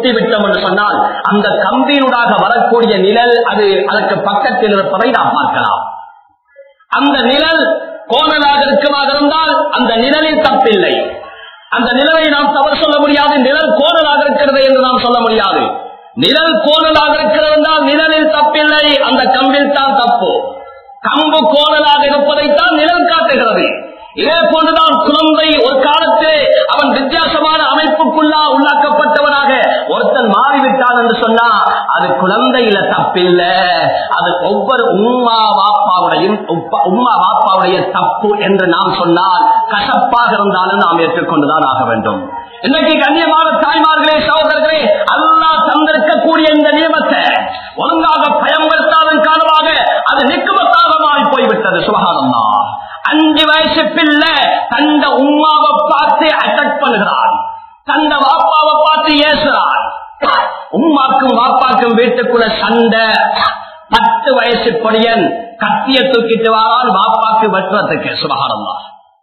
சுத்தி விட்டோம் என்று சொன்னால் அந்த கம்பியினூடாக வரக்கூடிய நிழல் அது அதற்கு பக்கத்தில் இருப்பதை நாம் பார்க்கலாம். அந்த நிழல் கோணலாக இருக்குமாக இருந்தால் அந்த நிழலில் தப்பில்லை. அந்த நிழலை நாம் தவறு சொல்ல முடியாது. நிழல் கோணலாக இருக்கிறது என்று நாம் சொல்ல முடியாது. நிழல் கோணலாக இருக்கிறது என்றால் நிழலில் தப்பில்லை, அந்த கம்பில் தான் தப்பு. கம்பு கோணலாக இருப்பதைத்தான் நிழல் காட்டுகிறது. இதே போன்றுதான் குழந்தை ஒரு காலத்தில் அவன் வித்தியாசமான அமைப்புக்குள்ளா உள்ளாக்கப்பட்டவனாக ஒருத்தன் மாறிவிட்டான் என்று சொன்னா அது குழந்தையில தப்பில்ல, அது ஒவ்வொரு உம்மா வாப்பாவுடைய உம்மா வாப்பாவுடைய தப்பு என்று நாம் சொன்னால் கசப்பாக இருந்தாலும் நாம் ஏற்றுக்கொண்டுதான் ஆக வேண்டும். இன்னைக்கு கண்ணியமான தாய்மார்களே, சகோதரர்களே, அல்லாஹ் தந்திருக்கக்கூடிய இந்த நியமத்தை ஒழுங்காக பயன்படுத்தாதன் காரணமாக அது நிக்குமத்தாக மாறி போய்விட்டது. சுபஹானல்லாஹ். அஞ்சு வயசு பிள்ளை தந்த உம்மாவை பார்த்து அட்டாக் பண்ணுகிறான், தந்த வாப்பாவை பார்த்து ஏசுறான். உம்மாக்கும் வாப்பாக்கும் வீட்டுக்குள்ள சண்டை. பத்து வயசு பொடியன் கத்திய தூக்கிட்டு வாரான் வாப்பாக்கு வெட்டுறதுக்கு. சுபஹானல்லாஹ்.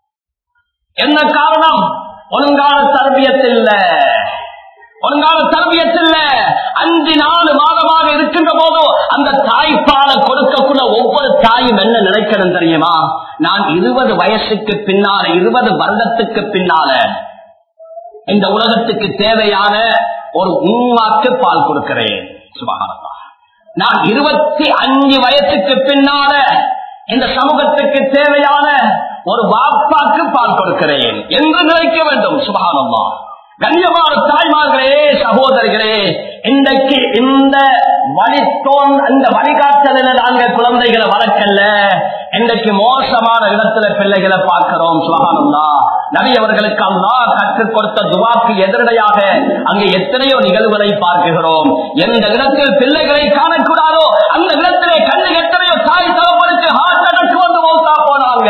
என்ன காரணம்? ஒழுங்கான தர்பியத்தில்ல, ஒழுங்கான தர்பியத்தில்ல. அஞ்சு நாலு மாதமாக இருக்கின்ற போதும் அந்த தாய்ப்பால கொடுக்கக்குள்ள ஒவ்வொரு தாயும் என்ன நினைக்கணும் தெரியுமா? நான் இருபது வயசுக்கு பின்னால, இருபது வருடத்துக்கு பின்னால இந்த உலகத்துக்கு தேவையான ஒரு உம்மாக்கு பால் கொடுக்கிறேன். சுபஹானல்லாஹ். நான் இருபத்தி அஞ்சு வயசுக்கு பின்னால இந்த சமூகத்துக்கு தேவையான ஒரு வாப்பாக்கு பால் கொடுக்கிறேன் என்று நினைக்க வேண்டும். சுபஹானல்லாஹ். கண்ணியமான தாய்மார்களே, சகோதரிகளே, இன்றைக்கு இந்த வழித்தோன் அந்த வழிகாட்டலில் நாங்கள் குழந்தைகளை வளர்க்கல, இன்றைக்கு மோசமான இடத்துல பிள்ளைகளை பார்க்கிறோம். சுபஹானல்லாஹ். நபி அவர்களுக்கு அல்லாஹ் கற்றுக் கொடுத்த துவாக்கு எதிரடையாக அங்கே எத்தனையோ நிகழ்வுகளை பார்க்கிறோம். எந்த இடத்தில் பிள்ளைகளை காணக்கூடாதோ அந்த இடத்திலே கண்ணு எத்தனையோ தாய் தகப்பனுக்கு ஹார்ட் அட்டாக் வந்து மௌத்தா போனாங்க.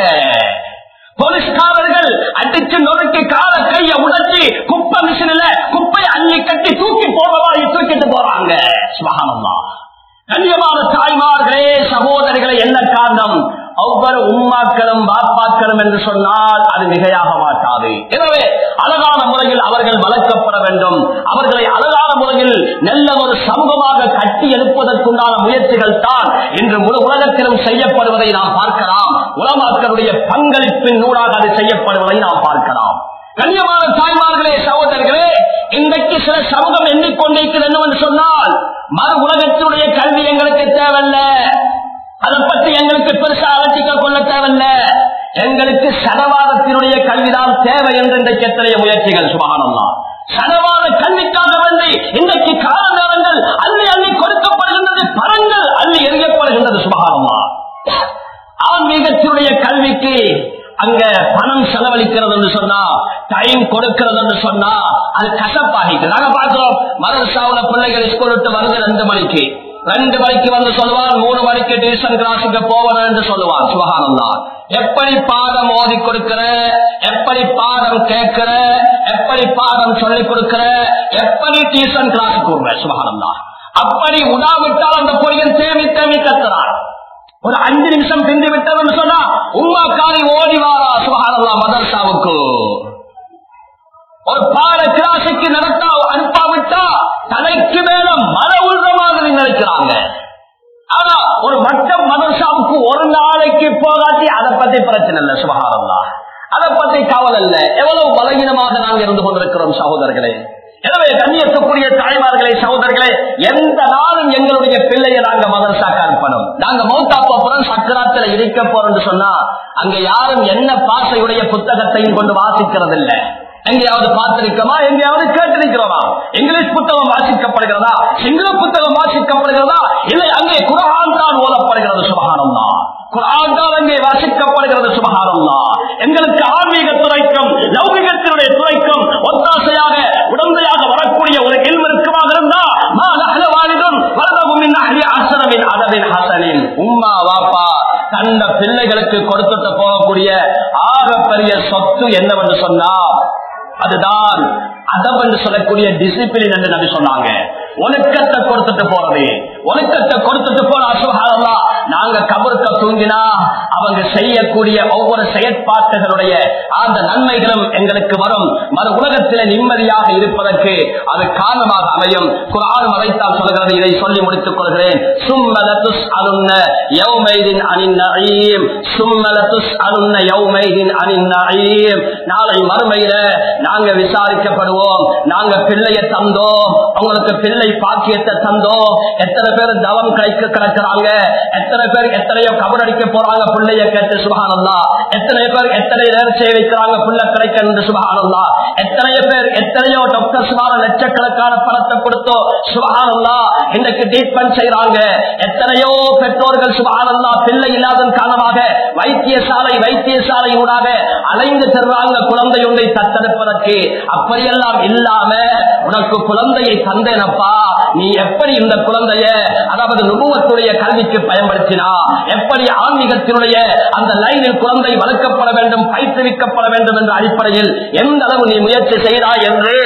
போலீஸ்காரர்கள் அடிச்சு நொறுக்கி கால கைய உடைச்சி குப்பை மிஷின்ல குப்பை அள்ளி கட்டி தூக்கி போடுறவாய் தூக்கிட்டு போறாங்க. சுபஹானல்லாஹ். கண்ணியமான தாய்மார்களே, சகோதரிகளை, என்ன காரணம்? ஒவ்வொரு உம்மாக்களும் பாப்பாக்களும் என்று சொன்னால் அது மிகையாக மாட்டாது. எனவே அழகான முறையில் அவர்கள் வளர்க்கப்பட வேண்டும். அவர்களை அழகான முறையில் நல்ல ஒரு சமூகமாக கட்டி எழுப்பதற்குண்டான முயற்சிகள் தான் இன்று முழு உலகத்திலும் செய்யப்படுவதை நாம் பார்க்கலாம். உலமாக்களுடைய பங்களிப்பின் நூறாக அது செய்யப்படுவதை நாம் பார்க்கலாம். கண்ணியமான தாய்மார்களே, சகோதரர்களே, இன்றைக்கு சில சமூகம் எண்ணிக்கொண்டிருக்கிறது என்னவென்று சொன்னால் மறு உலகத்தினுடைய கல்வி எங்களுக்கு தேவையில்ல, அதை பற்றி எங்களுக்கு பெருசா அலட்டிக்க கொள்ள தேவையில்லை, எங்களுக்கு சனவாதத்தினுடைய கல்விதான் தேவை என்று இன்றைக்கு எத்தனைய முயற்சிகள். சுபஹானல்லாஹ். சனவாத கல்விக்காக வேண்டி இன்றைக்கு கால நேரங்கள் அள்ளி அள்ளி கொடுக்கப்படுகின்றது, பணங்கள் அள்ளி எறியப்படுகின்றது. சுபஹானல்லாஹ். ஆன்மீகத்தினுடைய கல்விக்கு அங்க பணம் செலவழிக்கிறது என்று சொன்னா, டைம் கொடுக்கிறது என்று சொன்னா அது கசப்பாகிட்டு நாங்க பார்க்கிறோம். மதரசாவுல பிள்ளைகள் ஸ்கூல் விட்டு வருது ரெண்டு மணிக்கு ரெண்டு மணிக்கு வந்து சொல்லுவான், மூணு மணிக்கு டியூஷன் கிளாஸுக்கு போவணும் என்று சொல்லுவான். சுபஹானல்லாஹ். எப்படி பாடம் ஓதி கொடுக்கிற, எப்படி பாடம் கேட்கிற, எப்படி பாடம் சொல்லிக் கொடுக்கிற, எப்படி டியூஷன் கிளாஸ் போடுற. சுபஹானல்லாஹ். அப்படி உடாவிட்டால் அந்த பொய்யன் தேவி தேவி கத்துறான். ஒரு அஞ்சு நிமிஷம் பிந்தி விட்டவன் சொன்னா உம்மா காரி ஓடி வாரா. சுபஹானல்லாஹ். மதரசாவுக்கு ஒரு பாட கிளாஸுக்கு நடத்த அனுப்பாவிட்டா தலைக்கு மேல மழை உள்ள மாதிரி நினைக்கிறாங்க. ஆனா ஒரு மட்டம் மதரசாவுக்கு ஒரு நாளைக்கு போகாட்டி அதை பத்தி பிரச்சனை இல்லை. சுபஹானல்லாஹ். அதை பத்தி கவலை இல்லை. எவ்வளவு பலகீனமாக நாங்கள் இருந்து கொண்டிருக்கிறோம் சகோதரர்களே. எனவே கண்ணியத்துக்குரிய தாய்மார்களே, சகோதரர்களே, எந்த நாளும் எங்களுடைய பிள்ளையை நாங்க மதரசாக்கு அனுப்பணும். நாங்க மௌத்தா போறோம், சக்கராத்துல இருக்க போறோம் சொன்னா அங்க யாரும் என்ன பாசையுடைய புத்தகத்தையும் கொண்டு வாசிக்கிறது இல்லை. எங்கேயாவது பார்த்திருக்கிறோமா, எங்கேயாவது கேட்டிருக்கிறோமா? இங்கிலீஷ் புத்தகம் வாசிக்கப்படுகிறதா, சிங்கள புத்தகம் வாசிக்கப்படுகிறதா? இல்லை, அங்கே குர்ஆன் தான் ஓதப்படுகிறது. சுபஹானல்லாஹ். குர்ஆன் தான் அங்கே வாசிக்கப்படுகிறது. சுபஹானல்லாஹ். எங்களுக்கு ஆன்மீக துறைக்கும் லௌகிகத்தினுடைய துறைக்கும் ஒத்தாசையாக உடந்தையாக வரக்கூடிய ஒரு இல்மு இருக்குமாக இருந்தா மா நஹ்ல வாலிதுன் வலதஹு மின் அஹ்லி அஹ்ஸனமின் அதபின் ஹஸனின். உம்மா வாப்பா தந்த பிள்ளைகளுக்கு கொடுத்துட்டு போகக்கூடிய ஆக பெரிய சொத்து என்னவென்று சொன்னா அதுதான் அதப் என்று சொல்லக்கூடிய டிசிப்ளின் என்று நபி சொன்னாங்க. ஒழுக்கத்தை கொடுத்துட்டு போறது, ஒழுக்கத்தை கொடுத்துட்டு போன சுப்ஹானல்லாஹ் நாங்க கபருக்கு தூங்கினா அவங்க செய்யக்கூடிய ஒவ்வொரு செயற்பாட்டுகளுடைய அந்த நன்மைகளும் எங்களுக்கு வரும். மறு உலகத்தில் நிம்மதியாக இருப்பதற்கு அது காரணமாக அமையும். குர்ஆன் அதைத்தான் சொல்கிறது. இதை சொல்லி முடித்துக் கொள்கிறேன். சும்ம லதுஸ்அலுன்ன யௌமைதின் அனின் நஈம், சும்ம லதுஸ்அலுன்ன யௌமைதின் அனின் நஈம். நாளை மறுமையில நாங்க விசாரிக்கப்படுவோம். நாங்க பிள்ளையை தந்தோம், உங்களுக்கு பிள்ளை பாக்கியத்தை தந்தோம். எத்தனை பேர் தவம் கிடைக்க கிடக்கிறாங்க, எத்தனை பேர் எத்தனையோ கபரடிக்க போறாங்க பிள்ளைய கேட்டு சுப்ஹானல்லாஹ். எத்தனை பேர் எத்தனை நேர்ச்சை வைக்கிறாங்க பிள்ளை கிடைக்க என்று சுப்ஹானல்லாஹ். எத்தனையோ பேர் எத்தனையோ டாக்டர்ஸ் லட்சக்கணக்கான பணத்தை கொடுத்தோ சுப்ஹானல்லாஹ் இன்னைக்கு ட்ரீட்மெண்ட் செய்யறாங்க. எத்தனையோ பெற்றோர்கள் சுப்ஹானல்லாஹ் பிள்ளை இல்லாதன் காரணமாக வைத்தியசாலை வைத்தியசாலை ஊடாக அலைந்து செல்றாங்க குழந்தை ஒன்றை தத்தெடுப்பதற்கு. அப்படியெல்லாம் இல்லாம உனக்கு குழந்தையை தந்தேனப்பா, நீ எப்படி இந்த குழந்தைய அதாவது நுபுவத்துடைய கல்விக்கு பயன்படுத்தினா, எப்படி ஆன்மீகத்தினுடைய அந்த லைனில் குழந்தை வளர்க்கப்பட வேண்டும், பயிற்றுவிக்கப்பட வேண்டும் என்ற அடிப்படையில் எந்த அளவு நீ முயற்சி செய்கிறாய் என்று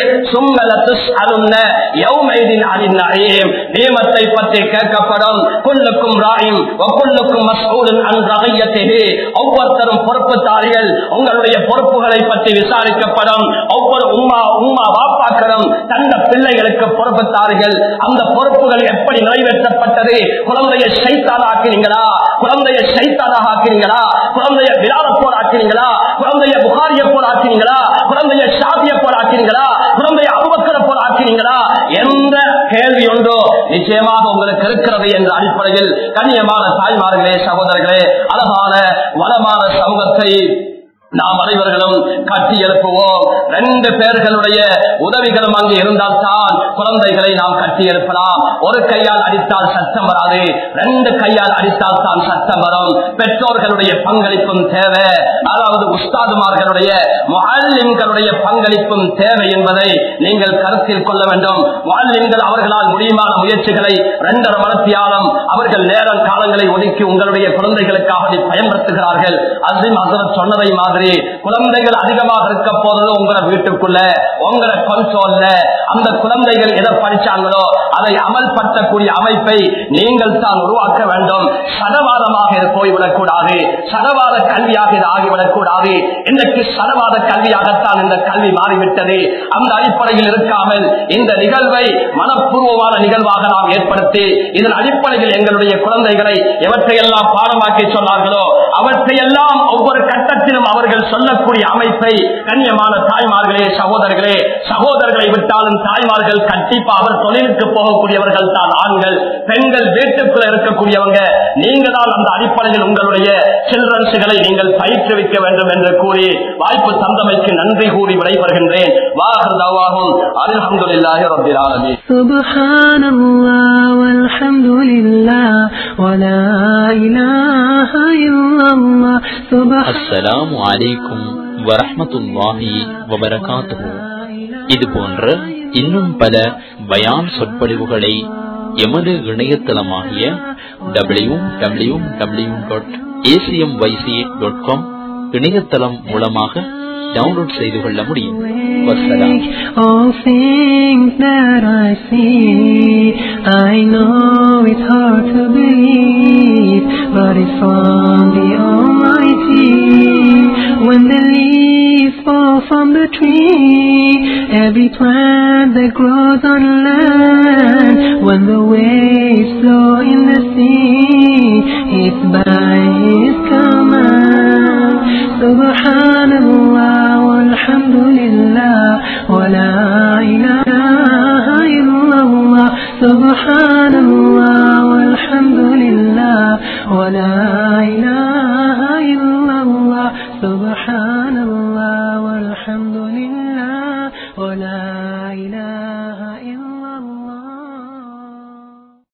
நியமத்தை பற்றி கேட்கப்படும். குல்லுக்கும் ராயும் வகுல்லுக்கும் மஸ்ஊலுன் அன் ரஅய்யத்திஹி. ஒவ்வொருத்தரும் பொறுப்புதாரிகள், உங்களுடைய பொறுப்புகளை பற்றி விசாரிக்கப்படும். ஒவ்வொரு உம்மா உம்மா வாப்பாக்களும் தந்த பிள்ளைகளுக்கு பொறுப்புதாரிகள். அந்த பொறுப்புகள் எப்படி நிறைவேற்றப்பட்டது? குழந்தையை ஷைத்தானாக்கினீங்களா, குழந்தையை ஷைத்தானாக ஆக்கினீங்களா, குழந்தைய விலாதப்போல் ஆக்கினீங்களா, குழந்தைய புகாரிய போல் ஆக்கினீங்களா, குழந்தைய ஷாபிய போல் ஆக்கினீங்களா, குழந்தைய அபூபக்கரை போல் ஆக்கினீங்களா என்ற கேள்வி ஒன்றோ நிச்சயமாக உங்களுக்கு இருக்கிறது என்ற அடிப்படையில் கண்ணியமான தாய்மார்களே, சகோதரர்களே, அழகான வளமான சமூகத்தை நாம் அனைவர்களும் கட்டி எழுப்புவோம். ரெண்டு பேர்களுடைய உதவிகளும் அங்கு இருந்தால் தான் குழந்தைகளை நாம் கட்டி எழுப்பலாம். ஒரு கையால் அடித்தால் சட்டம் வராது, ரெண்டு கையால் அடித்தால் தான் சட்டம் வரும். பெற்றோர்களுடைய பங்களிப்பும் தேவை, அதாவது உஸ்தாதுமார்களுடைய முஅல்லிம்களுடைய பங்களிப்பும் தேவை என்பதை நீங்கள் கருத்தில் கொள்ள வேண்டும். முஅல்லிம்கள் அவர்களால் முடியுமான முயற்சிகளை இரண்டரை மணத்தியாலம் அவர்கள் நேரம் காலங்களை ஒதுக்கி உங்களுடைய குழந்தைகளுக்காக பயன்படுத்துகிறார்கள். அஸீம் ஹஸரத் சொன்னதை மாதிரி குழந்தைகள் அதிகமாக இருக்க போறது உங்களை வீட்டுக்குள்ள உங்களை கண்ட்ரோல்ல. அந்த குழந்தைகள் எதை படிச்சாங்களோ அதை அமல்படுத்தக்கூடிய அமைப்பை நீங்கள் தான் உருவாக்க வேண்டும். சதவாதமாக போய்விடக்கூடாது, சதவாத கல்வியாக இது ஆகிவிடக்கூடாது. இன்றைக்கு சதவாத கல்வியாகத்தான் இந்த கல்வி மாறிவிட்டது. அந்த அடிப்படையில் இருக்காமல் இந்த நிகழ்வை மனப்பூர்வமான நிகழ்வாக நாம் ஏற்படுத்தி இதன் அடிப்படையில் எங்களுடைய குழந்தைகளை எவற்றையெல்லாம் பாடமாக்கி சொன்னார்களோ அவற்றையெல்லாம் ஒவ்வொரு கட்டத்திலும் அவர்கள் சொல்லக்கூடிய அமைப்பை கண்ணியமான தாய்மார்களே, சகோதரர்களே, சகோதரர்களை விட்டாலும் தாய்மார்கள் கண்டிப்பா அவர் தொழிலுக்கு போகக்கூடியவர்கள் தான் ஆண்கள். பெண்கள் வீட்டுக்குள்ள இருக்கக்கூடியவங்க. நீங்க தான் அந்த அடிப்படையில் உங்களுடைய சில்ட்ரன்ஸ்களை நீங்கள் பயிற்றுவிக்க வேண்டும் என்று கூறி வாய்ப்பு தந்தமைக்கு நன்றி கூறி விடைபெறுகின்றேன். வாஹ்தாவாஹும் அல்ஹம்துலில்லாஹி ரப்பில் ஆலமீன். சுப்ஹானல்லாஹ் வல்ஹம்துலில்லாஹ் வலா இலாஹா இல்லல்லாஹ். அஸ்ஸலாமு அலைக்கும் வரஹ்மத்துல்லாஹி வபரகாத்துஹு. இது போன்ற இன்னும் பல பயான் சொற்பொழிவுகளை எமது இணையதளமாகிய W W W dot ACM Y C dot com இணையதளம் மூலமாக டவுன்லோட் செய்து கொள்ள முடியும். All things that I see, I know it's hard to believe, but it's from the Almighty. When the leaves fall from the tree, every plant that grows on land, when the waves flow in the sea, it's by His command. Subhanallah walhamdulillah wa la ilaha illallah. Subhanallah walhamdulillah wa la ilaha illallah. Subhanallah walhamdulillah wa la